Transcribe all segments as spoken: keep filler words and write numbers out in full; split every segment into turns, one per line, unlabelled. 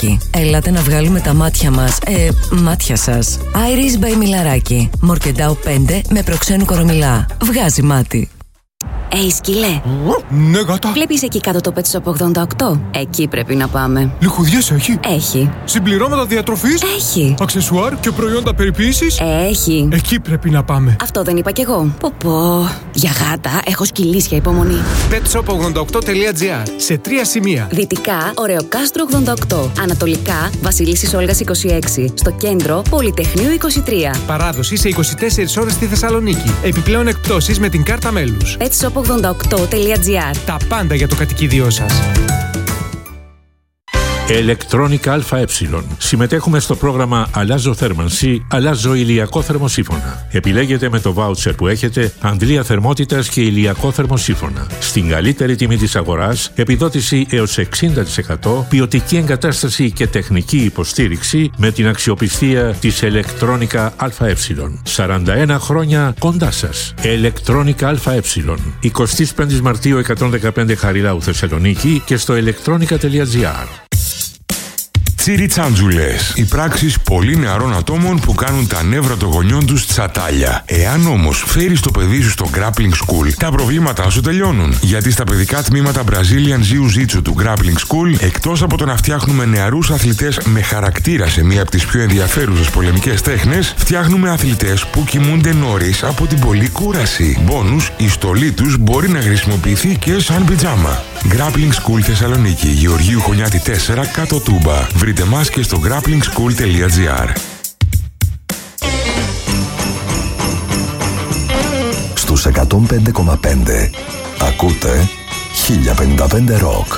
Μιλαράκι. Ελάτε να βγάλουμε τα μάτια μας. Ε, μάτια σας. Iris by Μιλαράκι. Μορκεντάου πέντε με προξένου κορομιλά. Βγάζει μάτι.
Ει, σκύλε.
Ναι, γάτα.
Βλέπεις εκεί κάτω το Pet Shop ογδόντα οκτώ? Εκεί πρέπει να πάμε.
Λιχουδιές έχει.
Έχει.
Συμπληρώματα διατροφής.
Έχει.
Αξεσουάρ και προϊόντα περιποίησης.
Έχει.
Εκεί πρέπει να πάμε.
Αυτό δεν είπα κι εγώ. Πω πω. Για γάτα έχω σκυλίσια υπομονή.
πετ σοπ ογδόντα οκτώ τελεία τζι άρ. Σε τρία σημεία.
Δυτικά, Ωρεοκάστρο ογδόντα οκτώ. Ανατολικά, Βασιλίσσης Όλγας είκοσι έξι. Στο κέντρο, Πολυτεχνείου είκοσι τρία.
Παράδοση σε είκοσι τέσσερις ώρες στη Θεσσαλονίκη. Επιπλέον εκπτώσεις με την κάρτα μέλους.
πετ σοπ ογδόντα οκτώ τελεία τζι άρ.
Τα πάντα για το κατοικίδιό σας.
Electronica ΑΕ. Συμμετέχουμε στο πρόγραμμα Αλλάζω θέρμανση, αλλάζω ηλιακό θερμοσύφωνα. Επιλέγετε με το βάουτσερ που έχετε αντλία θερμότητας και ηλιακό θερμοσύφωνα. Στην καλύτερη τιμή της αγοράς, επιδότηση έως εξήντα τοις εκατό, ποιοτική εγκατάσταση και τεχνική υποστήριξη με την αξιοπιστία της Electronica ΑΕ. σαράντα ένα χρόνια κοντά σας. Electronica ΑΕ. εικοστή πέμπτη Μαρτίου εκατόν δεκαπέντε Χαριλάου Θεσσαλονίκη και στο electronica τελεία τζι άρ.
Τσιριτσάντζουλες. Οι πράξεις πολύ νεαρών ατόμων που κάνουν τα νεύρα των γονιών τους τσατάλια. Εάν όμως φέρεις το παιδί σου στο Grappling School, τα προβλήματά σου τελειώνουν. Γιατί στα παιδικά τμήματα Brazilian Jiu-Jitsu του Grappling School, εκτός από το να φτιάχνουμε νεαρούς αθλητές με χαρακτήρα σε μία από τις πιο ενδιαφέρουσες πολεμικές τέχνες, φτιάχνουμε αθλητές που κοιμούνται νωρίς από την πολλή κούραση. Μπόνους, η στολή τους μπορεί να χρησιμοποιηθεί και σαν πιτζάμα. Grappling School Θεσσαλονίκη, Γεωργίου Χωνιάτη τέσσερα, κάτω Τούμπα. Βρείτε μας και στο grappling school τελεία τζι άρ.
Στους εκατόν πέντε κόμμα πέντε ακούτε χίλια πενήντα πέντε Rock.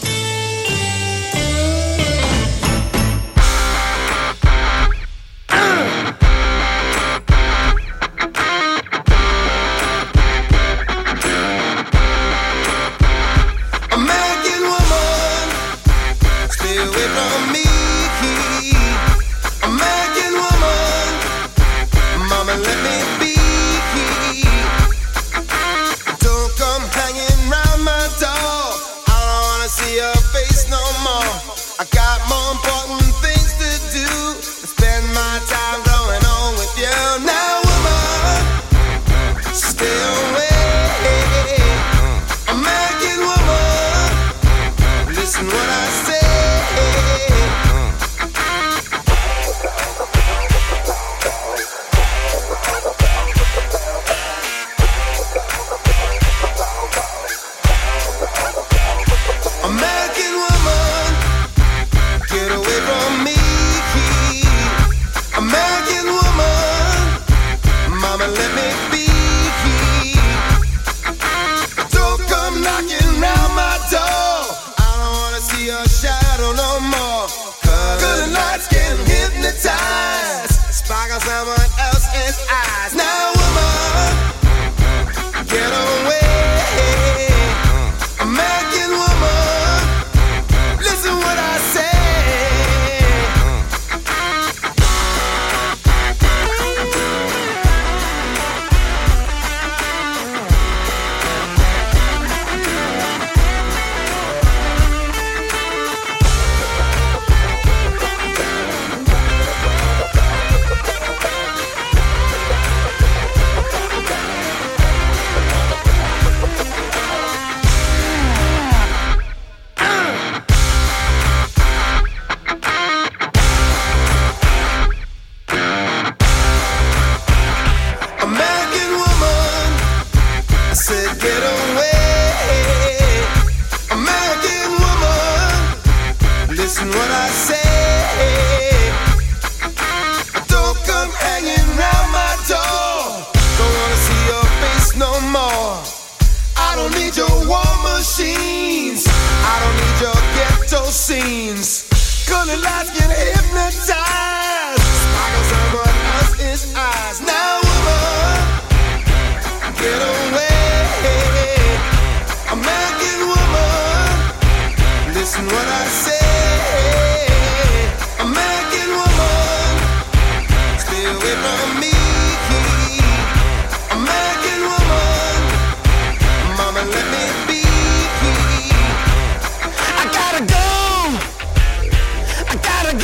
I gotta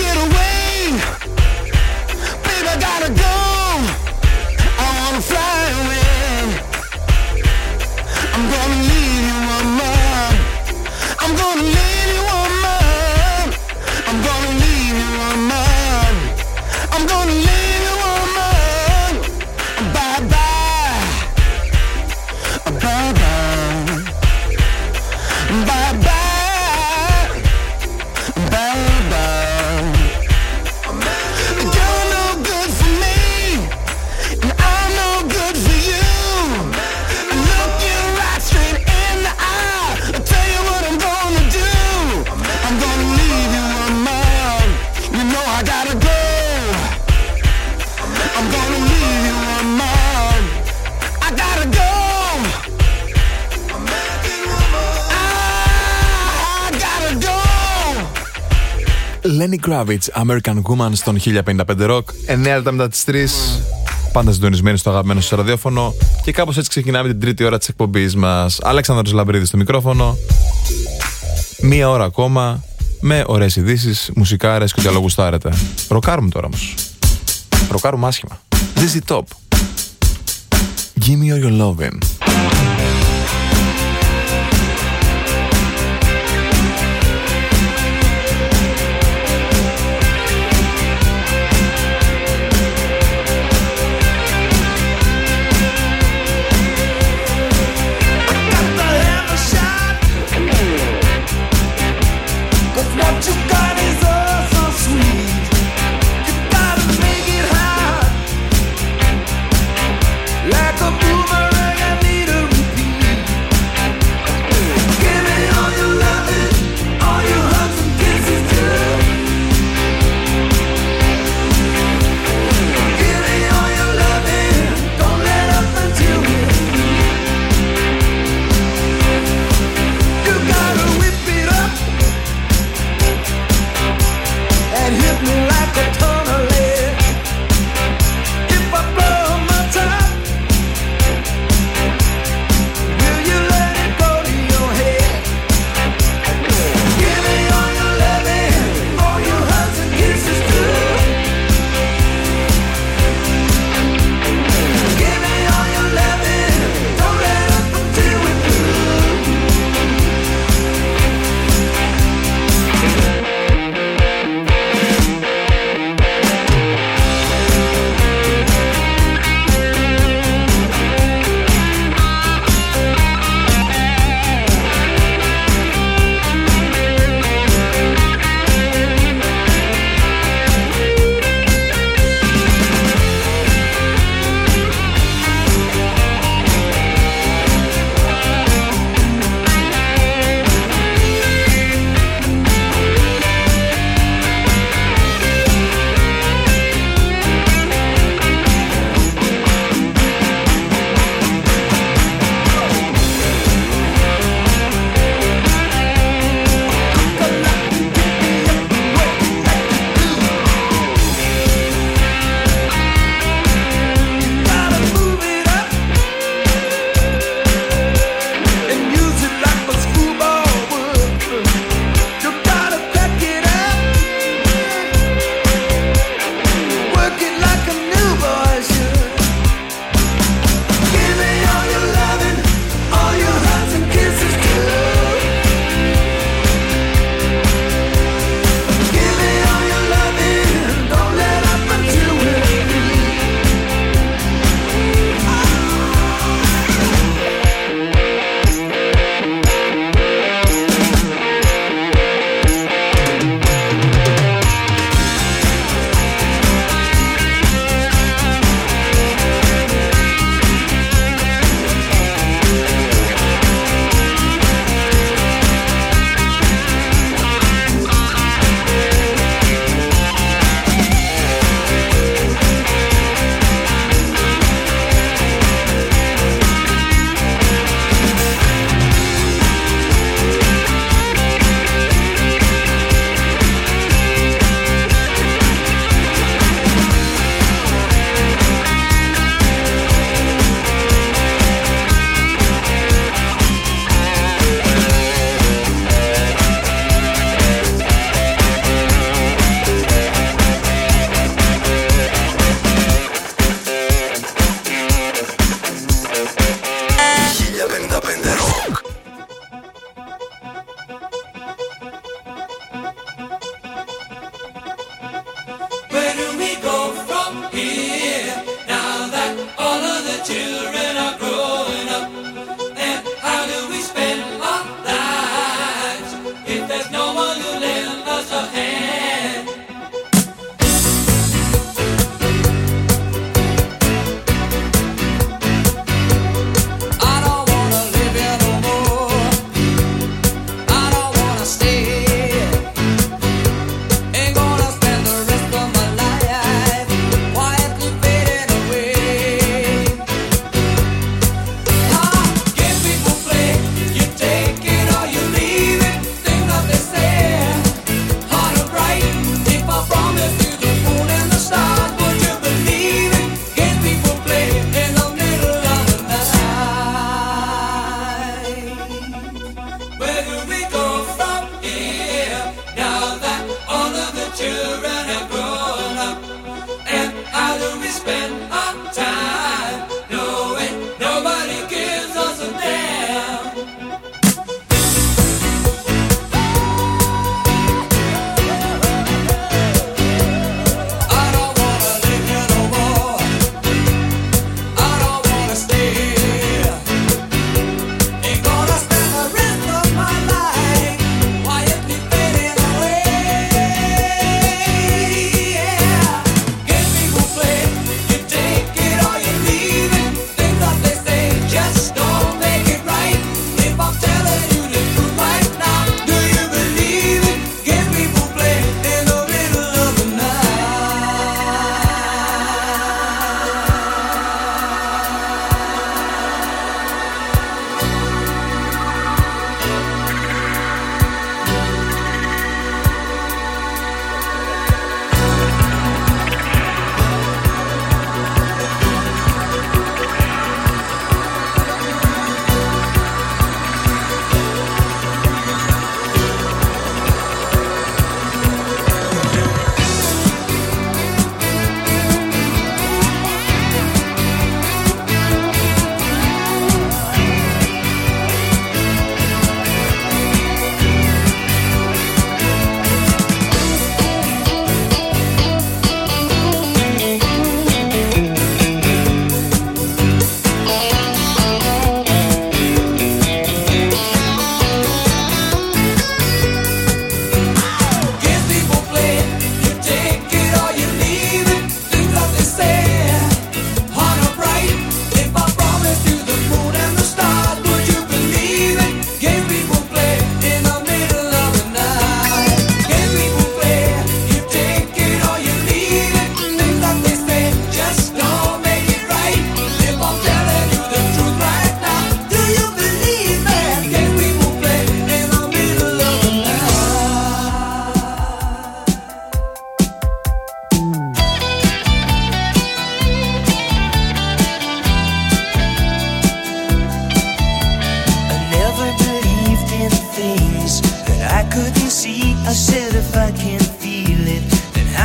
I'm gonna leave you a man. I'm gonna leave you a man. Bye bye. Bye bye. Bye bye. Bye bye. You're no good for me, and I'm no good for you. Look you right straight in the eye. I'll tell you what I'm gonna do. I'm gonna leave you a man. You know I gotta go. I'm gonna leave you a man. I gotta go. I gotta go.
Lenny Kravitz, American Woman στον χίλια πενήντα πέντε Rock. εννέα λεπτά μετά τις τρεις. Πάντα συντονισμένοι στο αγαπημένο σας ραδιόφωνο. Και κάπως έτσι ξεκινάμε την τρίτη ώρα της εκπομπής μας. Αλέξανδρος Λαμπρίδης στο μικρόφωνο. Μία ώρα ακόμα με ωραίες ειδήσεις, μουσικάρες και ό,τι άλλο γουστάρετε. Ροκάρουμε τώρα όμως. Ροκάρουμε άσχημα. This is top. Give me all your lovin'.
Like a boomerang, I need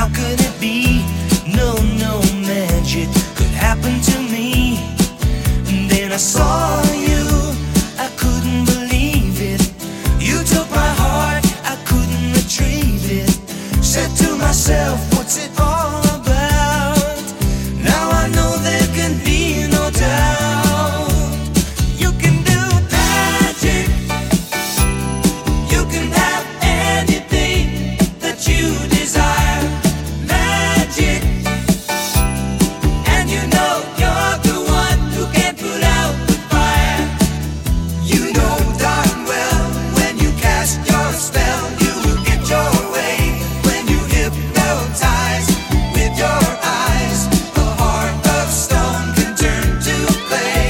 How could it be? No, no magic could happen to me. And then I saw you, I couldn't believe it. You took my heart, I couldn't retrieve it. Said to myself, what's it all about? Now I know there can be no doubt. You can do magic. You can have anything that you desire. Magic. And you know you're the one who can put out the fire. You know darn well when you cast your spell, you will get your way. When you hypnotize with your eyes, a heart of stone can turn to clay.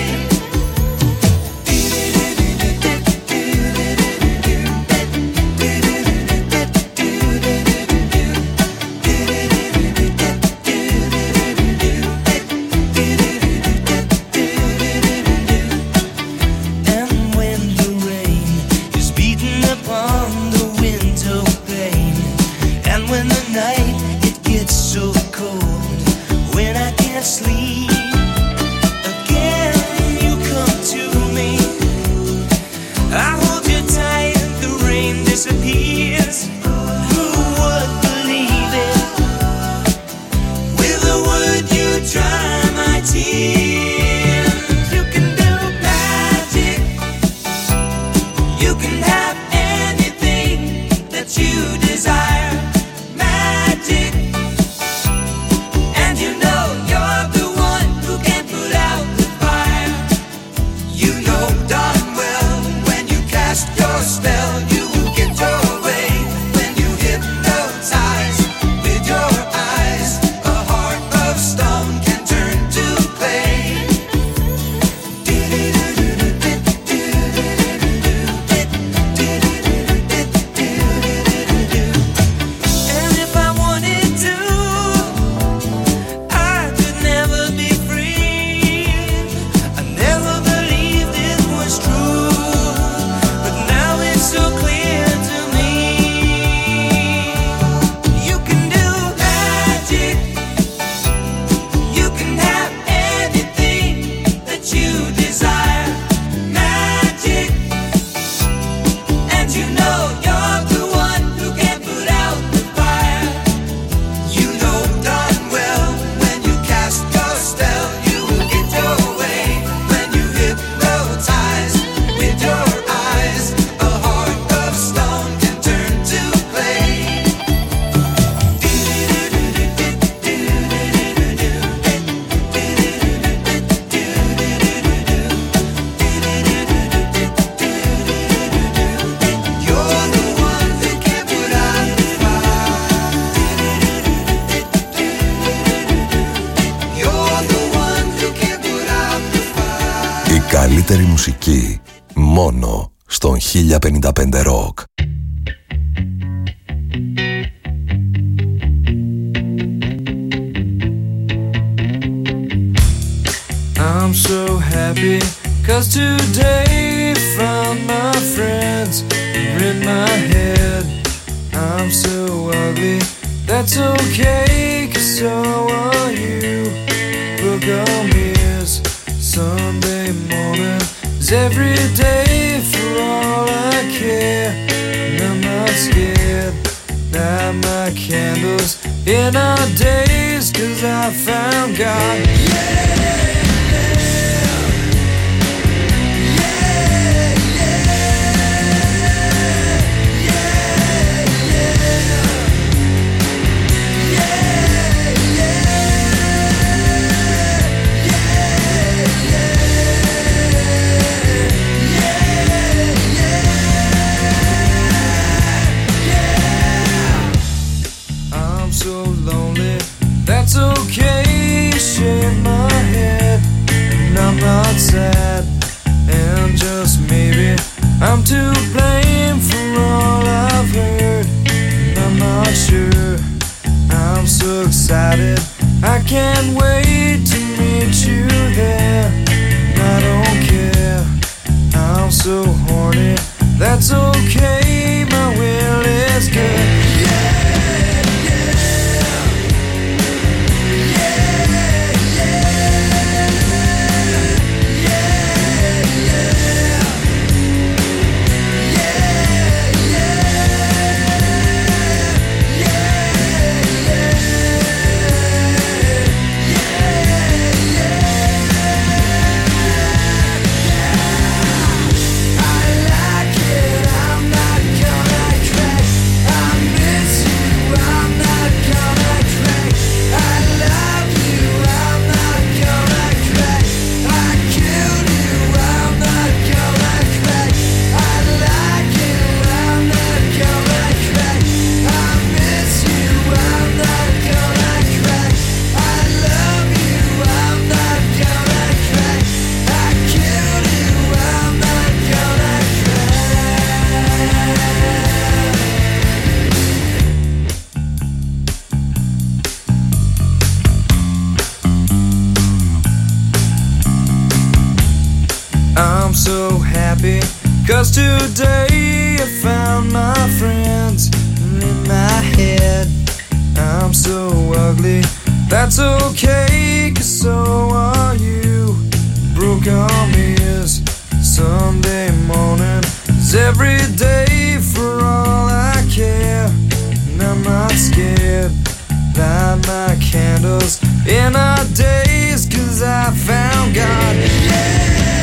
And when the rain is beating upon the window pane, and when the night it gets so cold, when I can't sleep, again you come to me. I hold you tight, the rain disappears. Who would believe it? With a word you dry my tears. You can do magic. You can have anything that you desire. Magic. And you know you're the one who can put out the fire. You know darn well when you cast your spell, you will get your way. When you hypnotize with your eyes, a heart of stone can turn to clay. And if I wanted to, I could never be free. I never believed it was true, but now it's so clear to me. You can do magic. You can have anything that you desire. Magic. And you know you're the one who can put out the fire. You know darn well when you cast your spell, you will get your way. When you hypnotize with your eyes, a heart of stone can turn to clay. You're the one who can put out the fire. You're the one who can put out the fire.
Η καλύτερη μουσική μόνο στον χίλια πενήντα πέντε Rock.
I'm so happy, cause today found my friends are in my head. I'm so ugly, that's okay, cause so are you. Book on ears, Sunday morning is every day for all I care. And I'm not scared, light my candles in our days, cause I found God. I'm so lonely, that's okay, shake my head. And I'm not sad, and just maybe I'm to blame for all I've heard. And I'm not sure, I'm so excited, I can't wait to meet you there. And I don't care, I'm so horny, that's okay, my will is good. Yeah, yeah.
I'm so happy, 'cause today I found my friends. And in my head I'm so ugly. That's okay, 'cause so are you. Broke arm is Sunday morning, is every day for all I care. And I'm not scared, light my candles in our days, 'cause I found God. Yeah!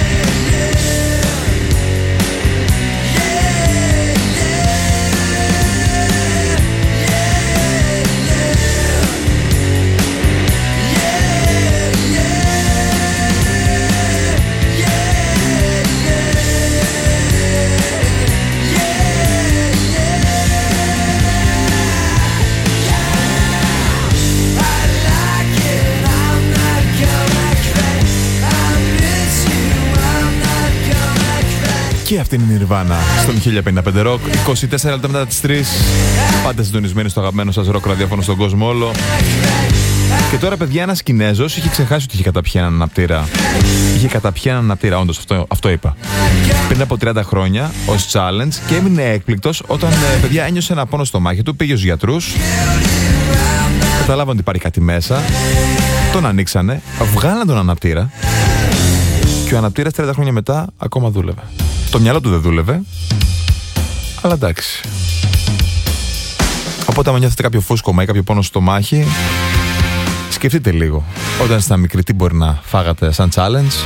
Και αυτή είναι η Nirvana στον χίλια πενήντα πέντε Rock. είκοσι τέσσερα λεπτά μετά τις τρεις. Πάτε συντονισμένοι στο αγαπημένο σας rock ραδιόφωνο στον κόσμο όλο. Και τώρα, παιδιά, ένας Κινέζος είχε ξεχάσει ότι είχε καταπιεί έναν αναπτήρα. Είχε καταπιεί έναν αναπτήρα, όντως, αυτό, αυτό είπα. Πριν από τριάντα χρόνια, ως challenge, και έμεινε έκπληκτος όταν, ε, παιδιά, ένιωσε ένα πόνο στο μάχη του. Πήγε στους γιατρούς. Καταλάβαν ότι υπάρχει κάτι μέσα. Τον ανοίξανε, βγάλαν τον αναπτήρα. Και ο αναπτήρας τριάντα χρόνια μετά ακόμα δούλευε. Το μυαλό του δεν δούλευε, αλλά εντάξει. Οπότε, άμα νιώθετε κάποιο φούσκωμα ή κάποιο πόνο στο μάχη, σκεφτείτε λίγο. Όταν είστε μικροί, τι μπορεί να φάγατε σαν challenge.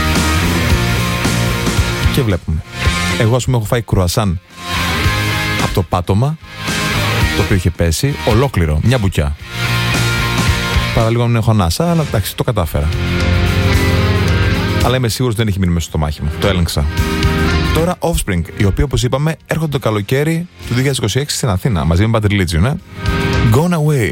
Και βλέπουμε. Εγώ, ας πούμε, έχω φάει κρουασάν από το πάτωμα, το οποίο είχε πέσει ολόκληρο, μια μπουκιά. Παραλίγο να μην έχω ανάσα, αλλά εντάξει, το κατάφερα. Αλλά είμαι σίγουρος δεν έχει μείνει μέσα στο μάχη μου. Το έλεγξα. Τώρα Offspring, οι οποίοι, όπως είπαμε, έρχονται το καλοκαίρι του δύο χιλιάδες είκοσι έξι στην Αθήνα μαζί με Bad Religion, ε? Gone Away.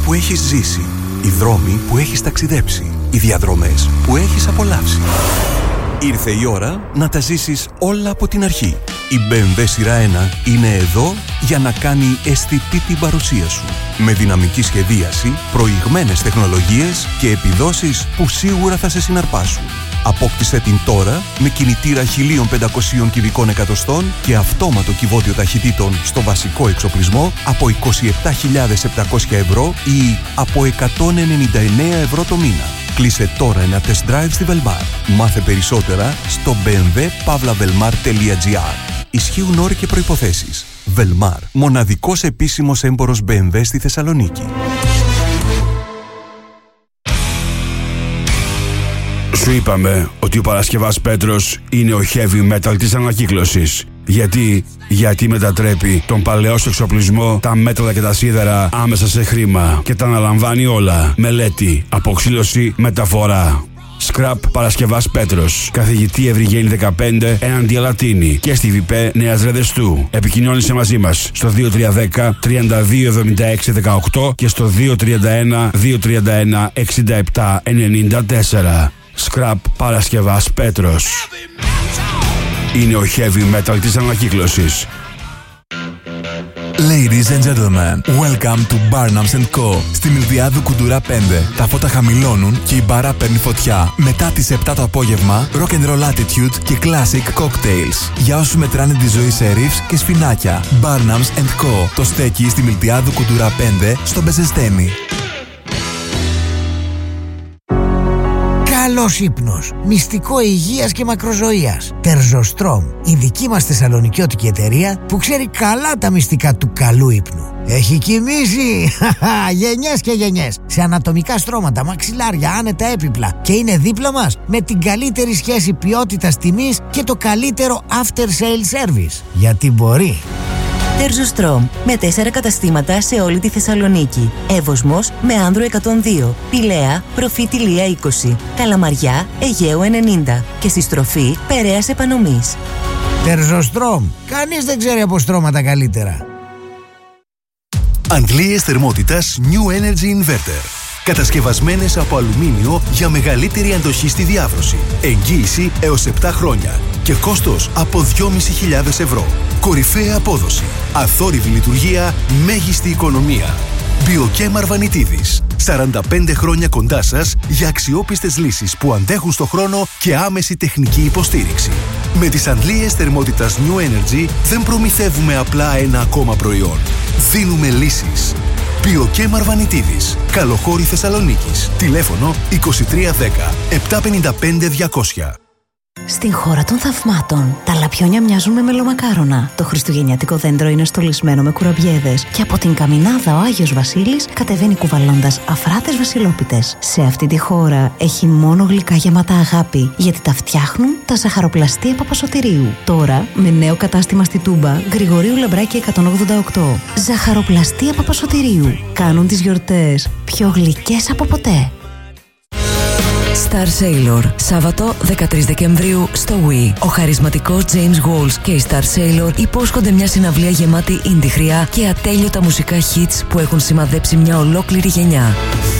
που έχεις ζήσει, οι δρόμοι που έχεις ταξιδέψει, οι διαδρομές που έχεις απολαύσει. Ήρθε η ώρα να τα ζήσεις όλα από την αρχή. Η μπι εμ ντάμπλιου σειρά ένα είναι εδώ για να κάνει αισθητή την παρουσία σου. Με δυναμική σχεδίαση, προηγμένες τεχνολογίες και επιδόσεις που σίγουρα θα σε συναρπάσουν. Απόκτησε την τώρα με κινητήρα χίλια πεντακόσια κυβικών εκατοστών και αυτόματο κυβότιο ταχυτήτων στο βασικό εξοπλισμό από είκοσι επτά χιλιάδες επτακόσια ευρώ ή από εκατόν ενενήντα εννέα ευρώ το μήνα. Κλείσε τώρα ένα test drive στη Velmar. Μάθε περισσότερα στο μπι εμ ντάμπλιου παύλα βελμάρ τελεία τζι άρ. Ισχύουν όροι και προϋποθέσεις. Velmar, μοναδικός επίσημος έμπορος μπι εμ ντάμπλιου στη Θεσσαλονίκη.
Σου είπαμε ότι ο Παρασκευάς Πέτρος είναι ο heavy metal της ανακύκλωσης. Γιατί, γιατί μετατρέπει τον παλαιό σου εξοπλισμό, τα μέταλλα και τα σίδερα άμεσα σε χρήμα και τα αναλαμβάνει όλα. Μελέτη, αποξήλωση, μεταφορά. Scrap Παρασκευάς Πέτρος. Καθηγητή Ευρυγένη δεκαπέντε έναντι Αλατίνη και στη ΒΙΠΕ Νέας Ρεδεστού. Επικοινώνησε μαζί μας στο δύο τρία ένα μηδέν τριάντα δύο εβδομήντα έξι δεκαοκτώ και στο δύο τρία ένα δύο τρία ένα εξήντα επτά ενενήντα τέσσερα. Scrap Παρασκευάς Πέτρος. Είναι ο heavy metal της ανακύκλωσης.
Ladies and gentlemen, welcome to Barnums and Co. Στη Μιλδιάδου Κουντουρά πέντε. Τα φώτα χαμηλώνουν και η μπάρα παίρνει φωτιά. Μετά τις επτά το απόγευμα, rock and roll attitude και classic cocktails. Για όσους μετράνε τη ζωή σε ρίφς και σφινάκια. Barnums and Co. Το στέκει στη Μιλδιάδου Κουντουρά πέντε στο Μπεζεστένι.
Καλός ύπνος, μυστικό υγείας και μακροζωίας. Τερζοστρόμ, η δική μας θεσσαλονικιώτικη εταιρεία που ξέρει καλά τα μυστικά του καλού ύπνου. Έχει κοιμήσει γενιές και γενιές σε ανατομικά στρώματα, μαξιλάρια, άνετα έπιπλα και είναι δίπλα μας με την καλύτερη σχέση ποιότητας τιμής και το καλύτερο after sale service. Γιατί μπορεί.
Τερζοστρόμ, με τέσσερα καταστήματα σε όλη τη Θεσσαλονίκη. Εύωσμος με Άνδρο εκατόν δύο, Πηλαία, Προφήτη Λία είκοσι, Καλαμαριά, Αιγαίου ενενήντα και στη στροφή Περαίας Επανομής.
Τερζοστρόμ, κανείς δεν ξέρει από στρώματα καλύτερα.
Αντλίες θερμότητας New Energy Inverter. Κατασκευασμένες από αλουμίνιο για μεγαλύτερη αντοχή στη διάβρωση. Εγγύηση έως επτά χρόνια και κόστος από δυόμισι χιλιάδες ευρώ. Κορυφαία απόδοση, αθόρυβη λειτουργία, μέγιστη οικονομία. Biochem Αρβανιτίδης. σαράντα πέντε χρόνια κοντά σας για αξιόπιστες λύσεις που αντέχουν στο χρόνο και άμεση τεχνική υποστήριξη. Με τις αντλίες θερμότητας New Energy δεν προμηθεύουμε απλά ένα ακόμα προϊόν. Δίνουμε λύσεις. Biochem Αρβανιτίδης. Καλοχώρη Θεσσαλονίκης. Τηλέφωνο είκοσι τρία δέκα επτακόσια πενήντα πέντε διακόσια.
Στην χώρα των θαυμάτων, τα λαπιόνια μοιάζουν με μελομακάρονα. Το χριστουγεννιάτικο δέντρο είναι στολισμένο με κουραμπιέδες. Και από την καμινάδα ο Άγιος Βασίλης κατεβαίνει κουβαλώντας αφράτες βασιλόπιτες. Σε αυτή τη χώρα έχει μόνο γλυκά γεμάτα αγάπη, γιατί τα φτιάχνουν τα ζαχαροπλαστεία Παπασωτηρίου. Τώρα με νέο κατάστημα στη Τούμπα, Γρηγορίου Λαμπράκη εκατόν ογδόντα οκτώ. Ζαχαροπλαστεία Παπασωτηρίου. Κάνουν τις γιορτές πιο γλυκές από ποτέ.
Star Sailor, Σάββατο δεκατρείς Δεκεμβρίου στο Wii. Ο χαρισματικός James Walls και η Star Sailor υπόσχονται μια συναυλία γεμάτη indie χρειά και ατέλειωτα μουσικά hits που έχουν σημαδέψει μια ολόκληρη γενιά.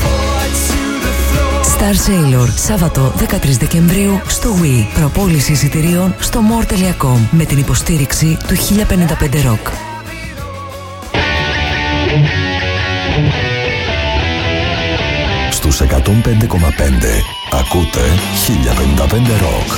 Star Sailor, Σάββατο δεκατρείς Δεκεμβρίου στο Wii. Προπόληση εισιτηρίων στο more τελεία com με την υποστήριξη του χίλια πενήντα πέντε Rock.
Στους εκατόν πέντε κόμμα πέντε ακούτε χίλια πενήντα πέντε Rock.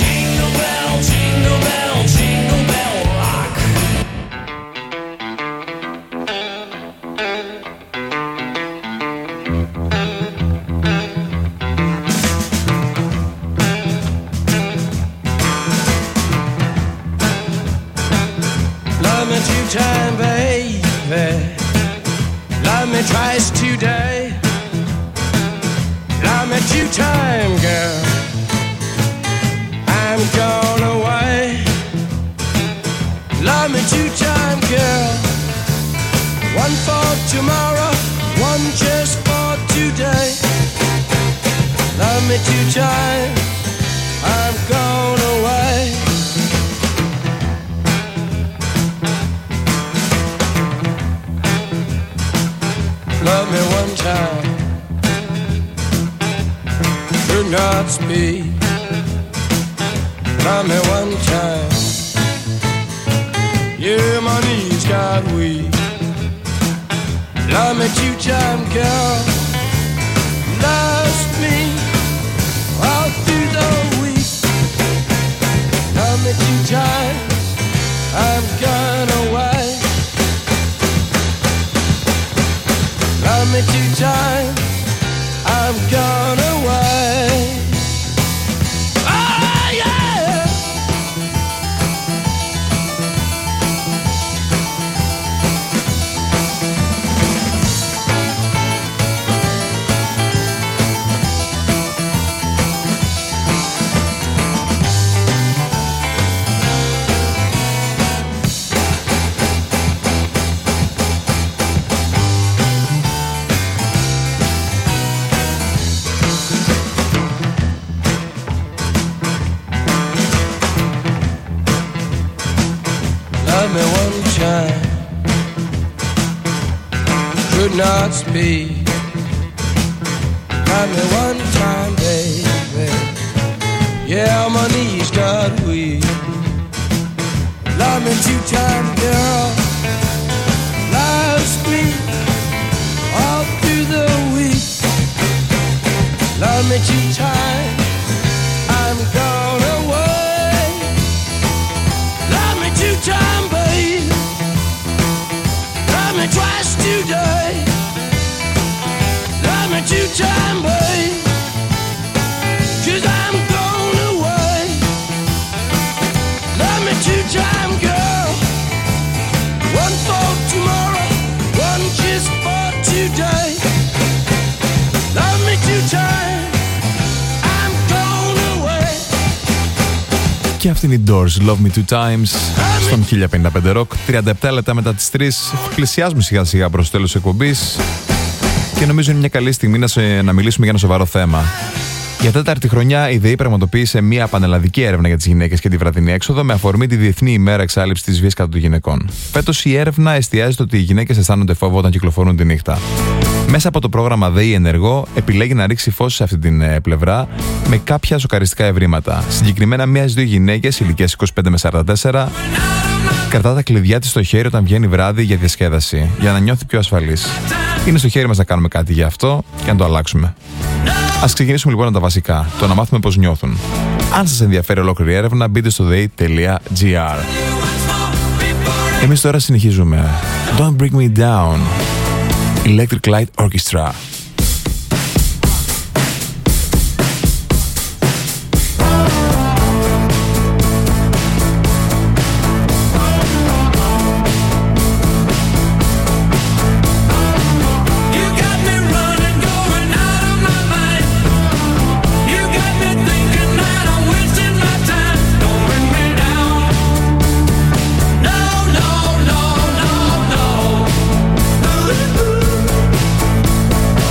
Love me two time, baby. Love me twice today. Love me two time, girl. I'm gone away. Love me two time, girl. One for tomorrow, one just for today. Love me two time, I'm gone away. Love me one time.
could not speak. Love me one time. Yeah, my knees got weak. Love me two time, girl. Lost me all through the week. Love me two times. I'm gone away. Love me two times. I'm gone away. Oh yeah. Love me one time. Could not speak. Love me one time, baby. Yeah, my knees got weak. Love me two times, girl. Lost me all through the week. Love me two times. I'm gone away. Love me two times, babe. Love me twice today. Love me two times, babe. 'Cause I'm gone away. Love me two times, girl. One for tomorrow, one just for today. Love me two times. I'm gone away.
Και αυτή είναι η Doors, Love Me Two Times, στον χίλια πενήντα πέντε Rock. τριάντα επτά λεπτά μετά τις τρεις. Πλησιάζουμε σιγά σιγά προς το τέλος της εκπομπής. Και νομίζω είναι μια καλή στιγμή να, σε, να μιλήσουμε για ένα σοβαρό θέμα. Για τέταρτη χρονιά η ΔΕΗ πραγματοποίησε μια πανελλαδική έρευνα για τις γυναίκες και τη βραδινή έξοδο με αφορμή τη Διεθνή ημέρα εξάλληψης της βίας κατά των γυναικών. Φέτος η έρευνα εστιάζεται ότι οι γυναίκες αισθάνονται φόβο όταν κυκλοφορούν τη νύχτα. Μέσα από το πρόγραμμα ΔΕΗ Ενεργό επιλέγει να ρίξει φως σε αυτή την ε, πλευρά με κάποια σοκαριστικά ευρήματα. Συγκεκριμένα, μία στις δύο γυναίκες ηλικίας είκοσι πέντε με σαράντα τέσσερα κρατά τα κλειδιά της στο χέρι όταν βγαίνει βράδυ για διασκέδαση, για να νιώθει πιο ασφαλής. Είναι στο χέρι μας να κάνουμε κάτι γι' αυτό και να το αλλάξουμε. Ας ξεκινήσουμε λοιπόν με τα βασικά, το να μάθουμε πώς νιώθουν. Αν σας ενδιαφέρει ολόκληρη έρευνα, μπείτε στο δε ι τελεία τζι άρ. Εμείς τώρα συνεχίζουμε. Don't Bring Me Down, Electric Light Orchestra.
No, no, no, no.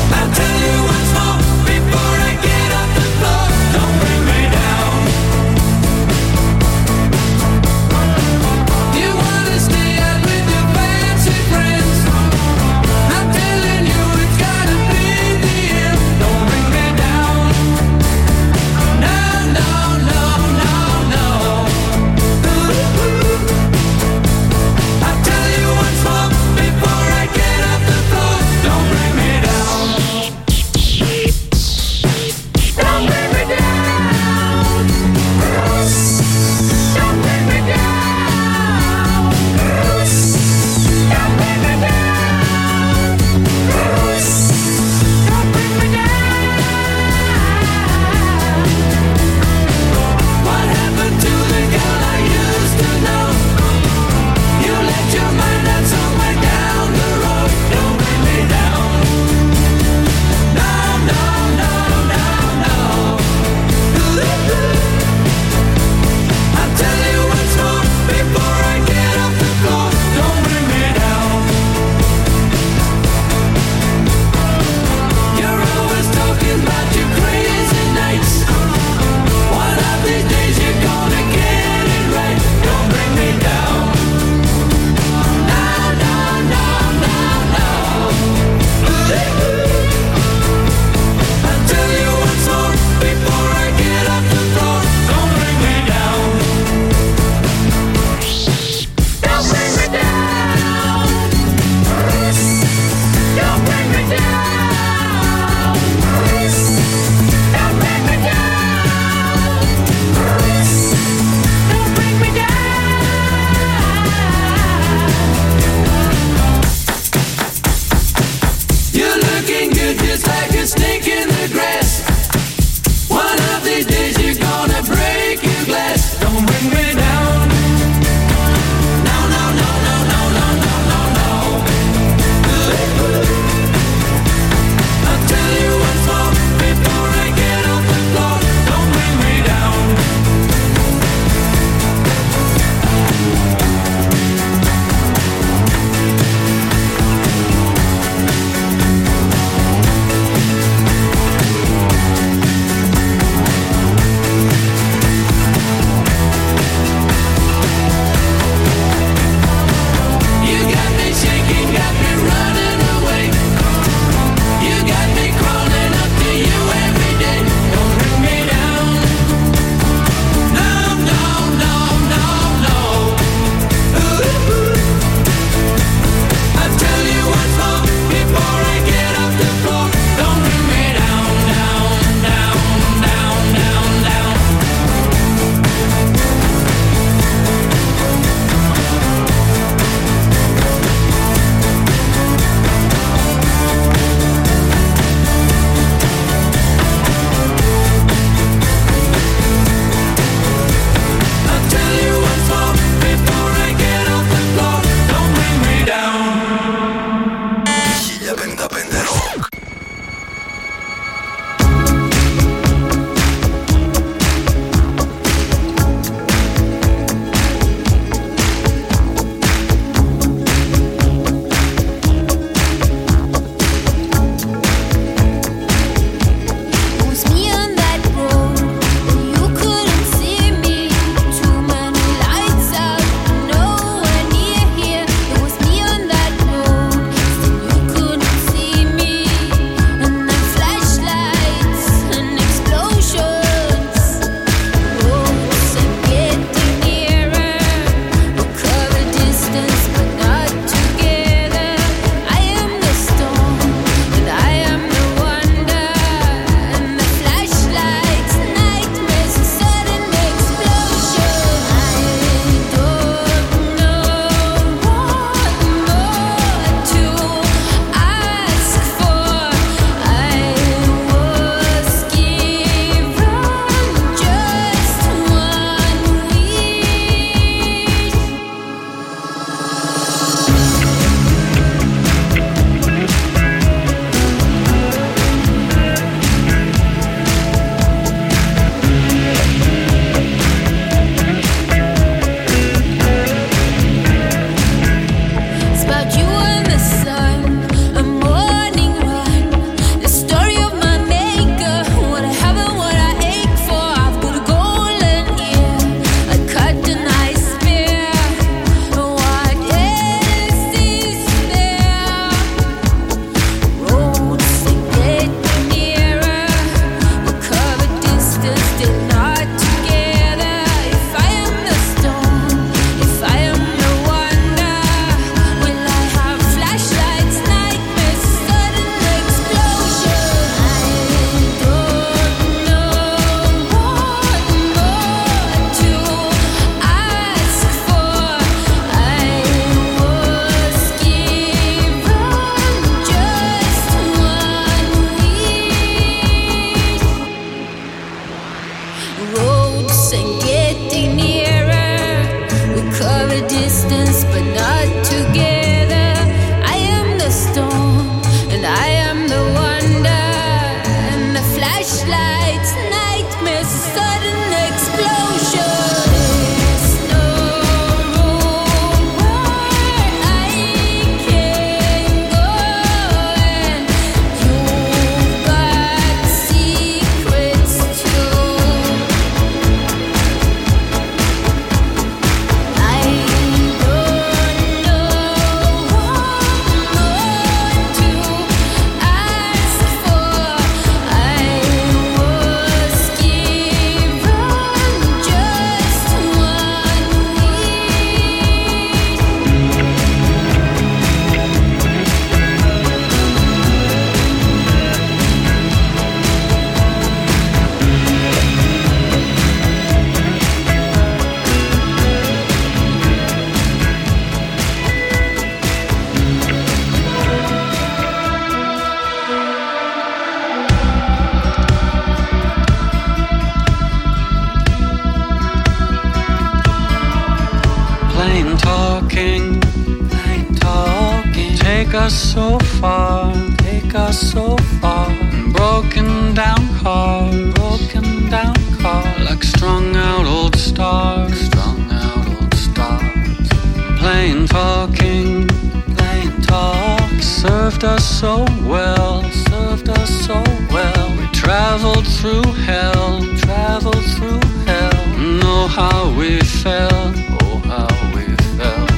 us so far, take us so far. Broken down car, broken down car. Like strung out old stars, strung out old stars. Plain talking, plain talk. Served us so well, served us so well. We traveled through hell, traveled through hell. Know how we felt, oh how we felt.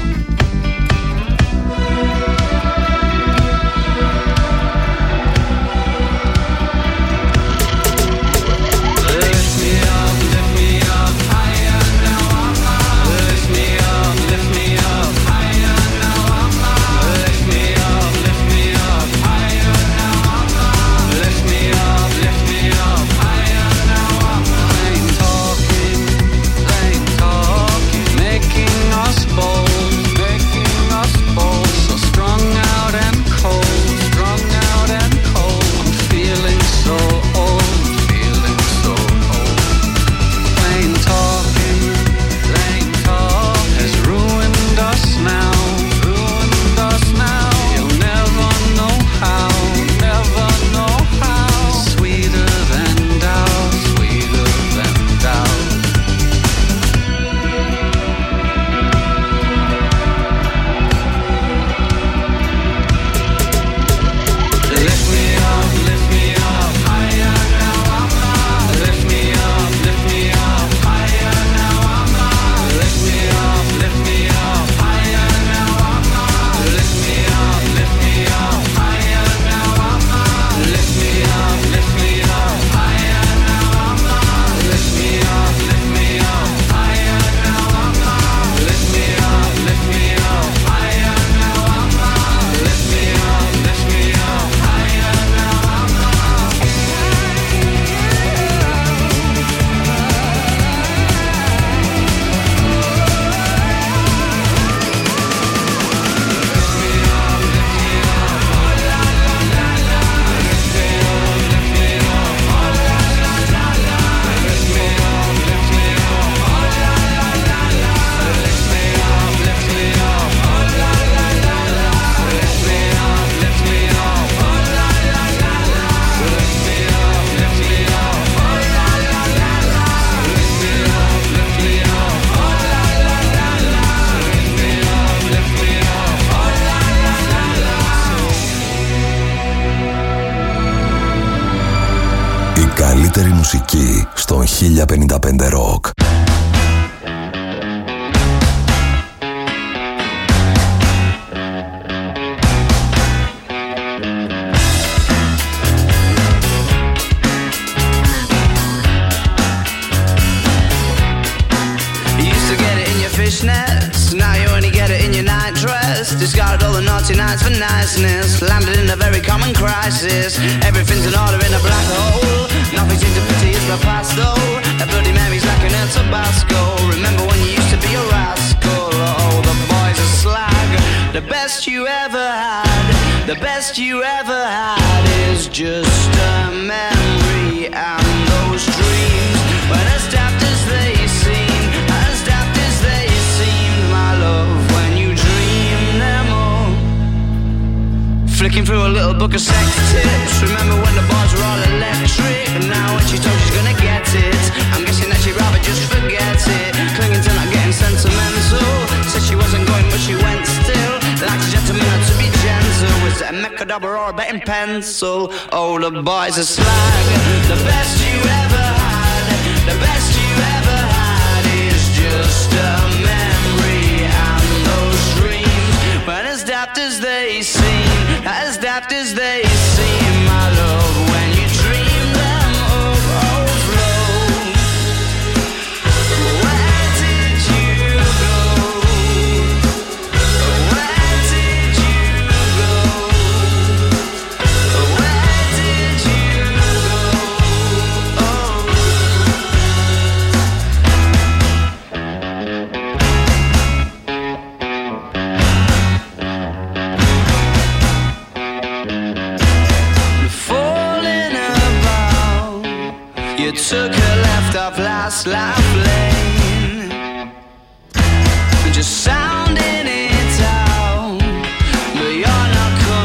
καλύτερη μουσική στον χίλια πενήντα πέντε Rock.
Fishnets, now you only get it in your night dress. Discarded all the naughty nights for niceness. Landed in a very common crisis. Everything's in order in a black hole. Nothing seems to pity is the past though. A Bloody Mary's like an El Tabasco. Remember when you used to be a rascal? Oh, the boys are slag. The best you ever had, the best you ever had is just a memory. And those dreams, when as daft as they seem, as daft as they seemed, my love, when you dream them all. Flicking through a little book of sex tips. Remember when the bars were all electric? And now when she told she's gonna get it, I'm guessing that she'd rather just forget it. Clinging to not getting sentimental. Said she wasn't going but she went still. Like a gentleman had to be gentle. Was it a Mechadabra or a betting pencil? Oh, the boys are slag. The best you ever had, the best you ever had is just a memory. And those dreams, when as daft as they seem, as daft as they seem, my love, when you dream them of overflow. Where did you go? Where did you go? Where did you go? Oh. Falling about, you took a left off last life lane, just sounding it out, but you're not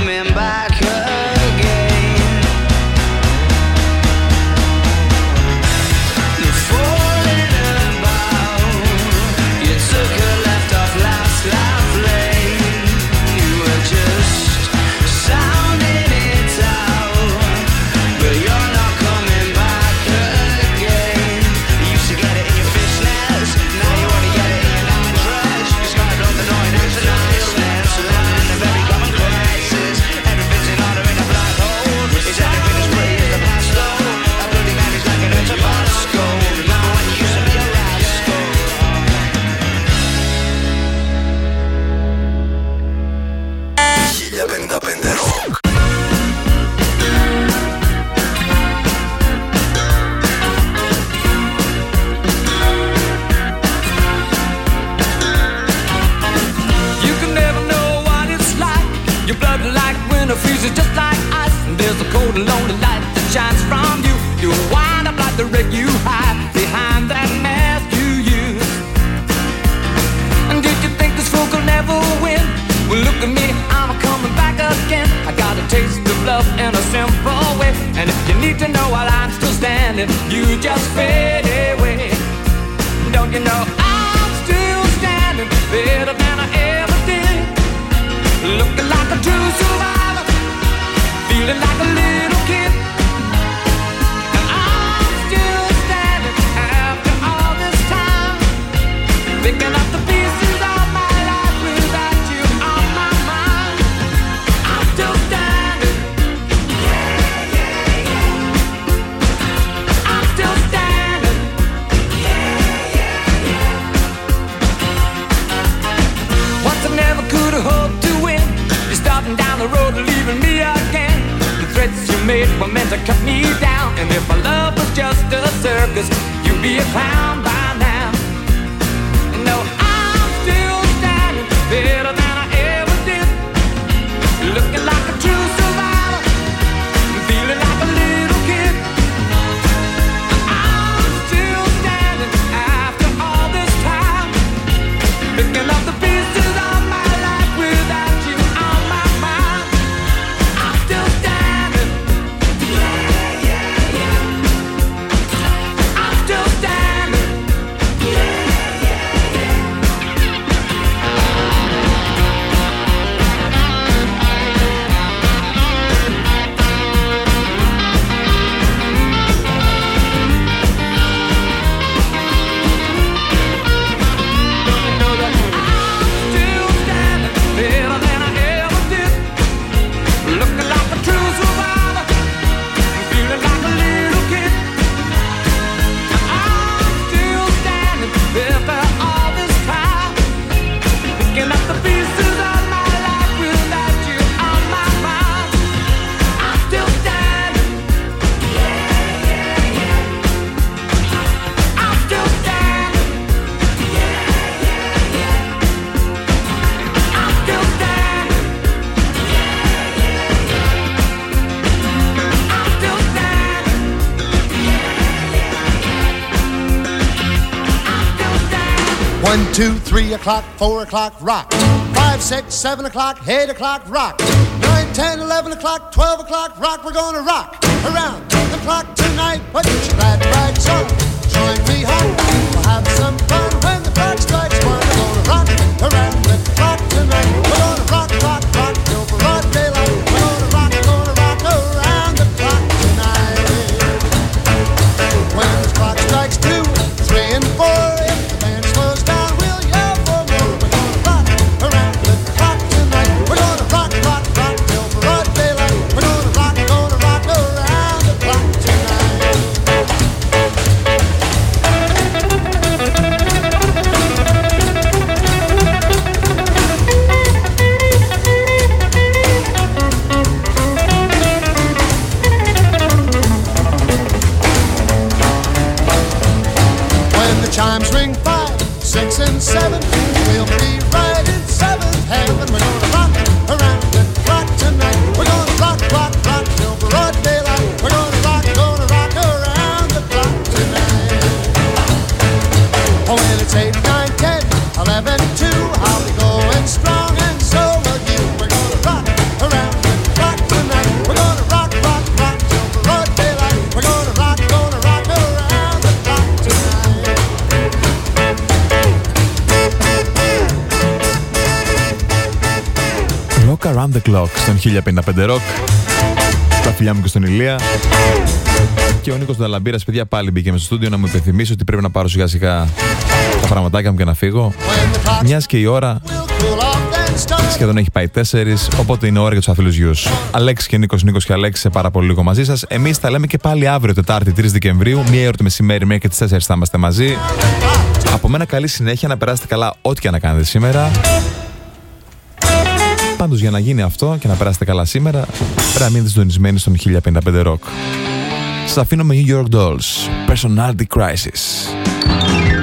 standing, you just fade away. Don't you know I'm still standing, better than I ever did. Looking like a true survivor, feeling like a little kid. And I'm still standing after all this time, picking up the pieces of my life without you on my mind. I'm still standing. Yeah, yeah, yeah. I'm still standing. Yeah, yeah, yeah. Once I never could have hoped to win. You're starting down the road and leaving me again. The threats you made were meant to cut me down. And if my love was just a circus, you'd be a clown by now. No, I'm still standing, better than I ever did. Looking like a true survivor, feeling like a little kid. I'm still standing after all this time, picking up the pieces of my life without you on my mind. I'm still standing. Yeah, yeah, yeah. I'm still standing. Yeah, yeah, yeah. Know that I'm still standing, better than I ever did. Looking like a true survivor, feeling like a little kid. I'm still standing after all this time, picking up the pieces of my life without you on my mind. I'm still standing. Yeah, yeah, yeah. I'm still standing. Yeah, yeah, yeah. I'm still standing.
One, two, three o'clock, four o'clock, rock. Five, six, seven o'clock, eight o'clock, rock. Nine, ten, eleven o'clock, twelve o'clock, rock. We're gonna rock around the clock tonight. Put your glad rags on, join me home. We'll have some fun when the clock strikes one. We're gonna rock around the clock tonight. We're gonna rock, rock, rock till broad daylight. We're gonna rock, gonna rock around the clock tonight. When the clock strikes two, three, and four, if the band slows down, we'll yell for more. We're gonna rock around the clock tonight. We're gonna rock, rock, rock till broad daylight. We're gonna rock, gonna rock around the clock tonight. When the chimes ring five, six, and seven, we'll be right in seventh heaven. We're gonna rock around the clock tonight. We're gonna rock, rock, rock till broad daylight. We're gonna rock, gonna rock around the clock tonight. Oh, when it's eight, nine, ten, eleven, two, I'll be going strong, and so will you. We're gonna rock around the clock tonight. We're gonna rock, rock, rock till broad daylight. We're gonna rock, gonna rock around the clock tonight.
Rock Around the Clock στον χίλια πενήντα πέντε Rock. Τα φιλιά μου και στον Ηλία. Και ο Νίκος Δαλαμπύρας, παιδιά, πάλι μπήκε μέσα στο στούντιο να μου υπενθυμίσει ότι πρέπει να πάρω σιγά σιγά τα πραγματάκια μου και να φύγω. Μιας και η ώρα σχεδόν έχει πάει τέσσερις, οπότε είναι ώρα για τους άθλιους γιους. Αλέξης και Νίκος, Νίκος και Αλέξης, σε πάρα πολύ λίγο μαζί σας. Εμείς τα λέμε και πάλι αύριο, Τετάρτη, τρεις Δεκεμβρίου, μία ώρα το μεσημέρι, μέχρι και τις τέσσερις θα είμαστε μαζί. Από μένα καλή συνέχεια, να περάσετε καλά ό,τι και να κάνετε σήμερα. Πάντως για να γίνει αυτό και να περάσετε καλά σήμερα, πρέπει να μείνετε συντονισμένοι στον χίλια πενήντα πέντε Rock. Σας αφήνω με New York Dolls, Personality Crisis.